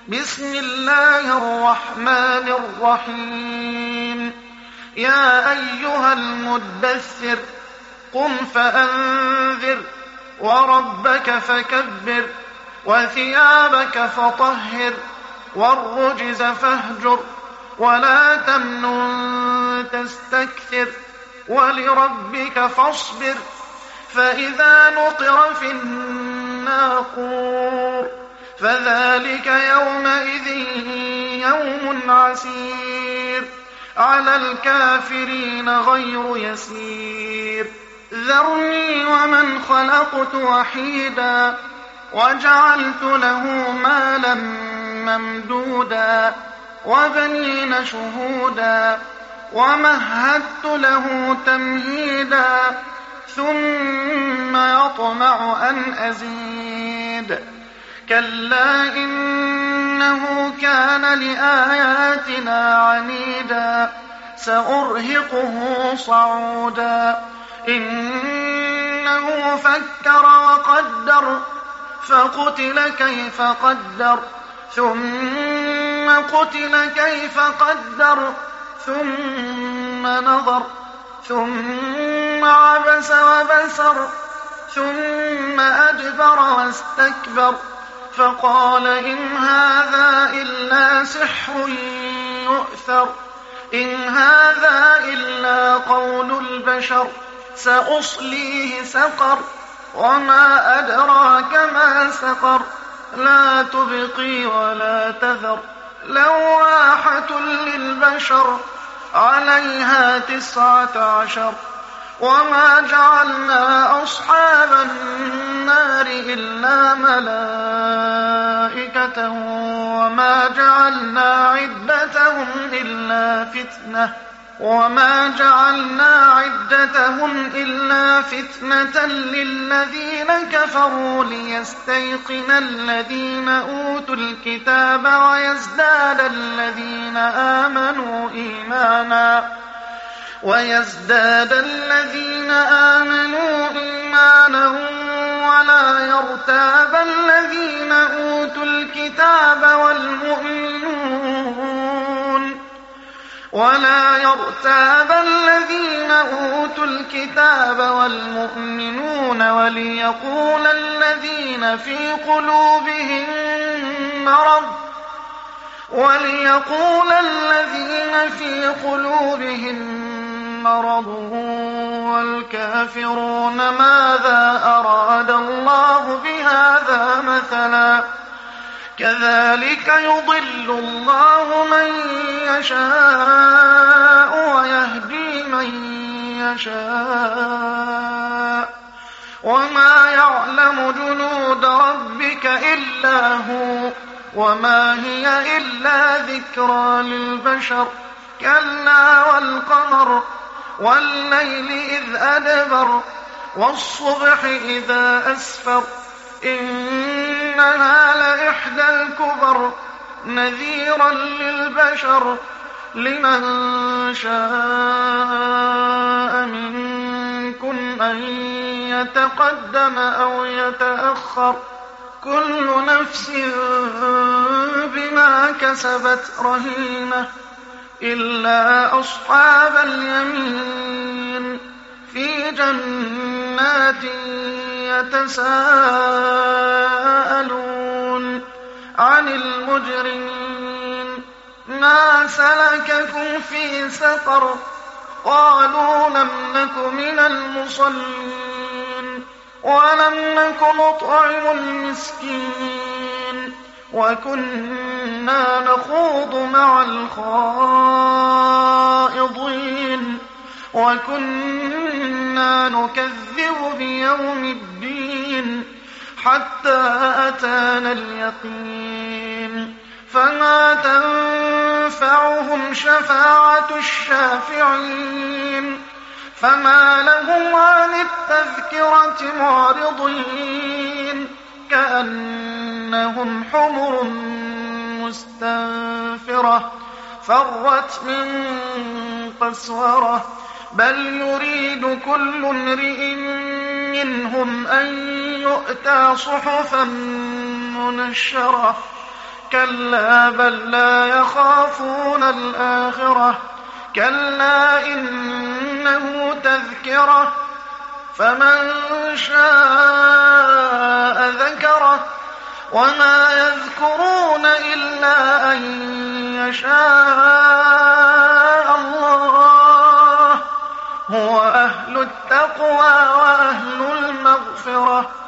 بسم الله الرحمن الرحيم. يا أيها المدثر قم فأنذر وربك فكبر وثيابك فطهر والرجز فاهجر ولا تمنن تستكثر ولربك فاصبر فإذا نقر في الناقور فذلك يومئذ يوم عسير على الكافرين غير يسير. ذرني ومن خلقت وحيدا وجعلت له مالا ممدودا وبنين شهودا ومهدت له تمهيدا ثم يطمع أن أزيد كلا إنه كان لآياتنا عنيدا سأرهقه صعودا إنه فكر وقدر فقتل كيف قدر ثم قتل كيف قدر ثم نظر ثم عبس وبسر ثم أدبر واستكبر فقال إن هذا إلا سحر يؤثر إن هذا إلا قول البشر سأصليه سقر وما أدراك ما سقر لا تبقي ولا تذر لواحة للبشر عليها 19 وما جعلنا أصحاب النار إلا ملائكة وما جعلنا عدتهم إلا فتنة للذين كفروا ليستيقن الذين أوتوا الكتاب ويزداد الذين آمنوا إيمانا ولا يرتاب الذين أوتوا الكتاب والمؤمنون وليقول الذين في قلوبهم مرض والكافرون ماذا أراد الله بهذا مثلا كذلك يضل الله من يشاء ويهدي من يشاء وما يعلم جنود ربك إلا هو وما هي إلا ذكرى للبشر كلا والقمر والليل إذ أدبر والصبح إذا أسفر إنها لإحدى الكبر نذيرا للبشر لمن شاء منكم أن يتقدم أو يتأخر كل نفس بما كسبت رهينة إلا أصحاب اليمين في جنات يتساءلون عن المجرمين ما سلككم في سقر قالوا لم نك من المصلين ولم نك نطعم المسكين وكنا نخوض مع الخائضين وكنا نكذب بيوم الدين حتى أتانا اليقين فما تنفعهم شفاعة الشافعين فما لهم عن التذكرة معرضين كأنهم حمر مستنفرة فرت من قسورة بل يريد كل امرئ منهم أن يؤتى صحفا منشرة كلا بل لا يخافون الآخرة كلا إنه تذكرة فمن شاء ذكره وما يذكرون إلا أن يشاء